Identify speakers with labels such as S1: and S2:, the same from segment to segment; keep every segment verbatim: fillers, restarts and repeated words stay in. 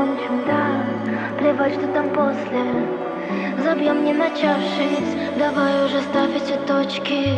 S1: закончим, да. Плевать, что там после. Забьем, не начавшись. Давай уже ставь эти точки.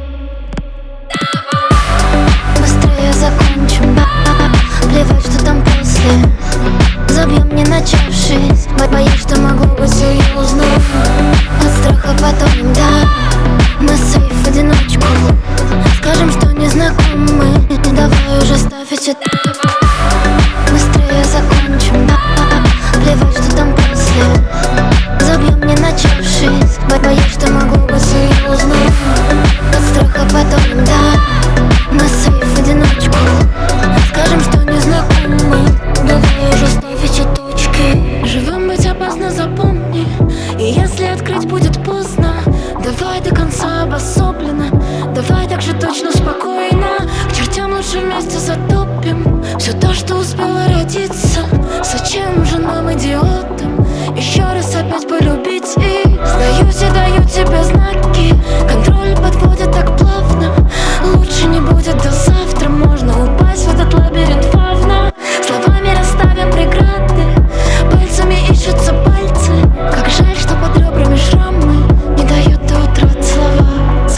S1: Быстрее закончим, да. Плевать, что там после. Забьем, не начавшись. Боюсь, что могло быть серьезно. От страха потонем, да. Мы сейф в одиночку. Скажем, что не знакомы. Давай уже ставь эти точки. Быстрее закончим, да. Плевать, что там после. Забьем, не начавшись. Боюсь, что могло быть серьезно. От страха потонем, да. Мы сейф в одиночку. Скажем, что не знакомы. Давай уже ставь эти точки.
S2: Живем быть опасно, запомни. И если открыть будет поздно, давай до конца обособленно. Давай так же точно, спокойно. К чертям лучше вместе затопим все то, что успело родиться. Зачем же нам, идиотам, еще раз опять полюбить их? Сдаюсь и даю тебе знаки. Контроль подводит так плавно. Лучше не будет до завтра. Можно упасть в этот лабиринт фавна. Словами расставим преграды. Пальцами ищутся пальцы. Как жаль, что под ребрами шрамы не дают до утра целоваться.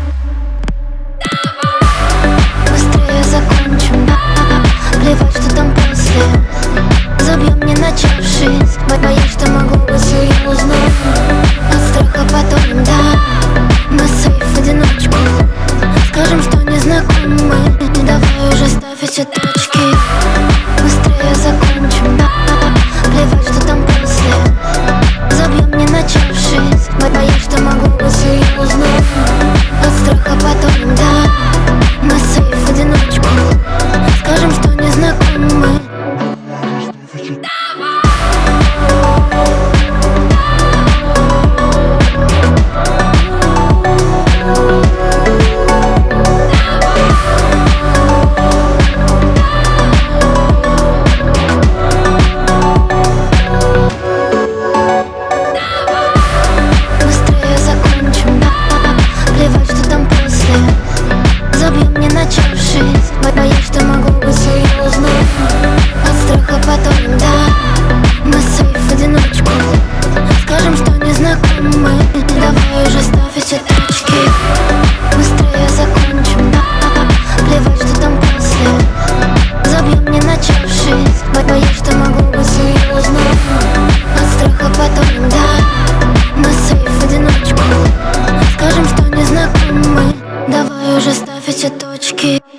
S1: Быстрее закончим, да. Плевать, что там после. Забьем, не начавшись. Боюсь, что могло быть серьезно. От страха потонем, да. Мы сейф в одиночку. Скажем, что не знакомы. Давай уже ставь эти точки. Быстрее закончим, да. Плевать, что там после. Забьем, не начавшись. Боюсь, что могло быть серьезно. От страха потонем, да. Мы сейф в одиночку. Скажем, что не знакомы. Быстрее закончим, да. Плевать, что там после. Забьем, не начавшись. Боюсь, что могло быть серьезно. От страха потонем, да. Мы сейф в одиночку. Скажем, что не знакомы. Давай уже ставь эти точки. Быстрее закончим, да. Плевать, что там после. Забьем, не начавшись. Боюсь, что могло быть серьезно. От страха потонем, да. Мы сейф в одиночку. Скажем, что не знакомы. Давай уже ставь эти точки.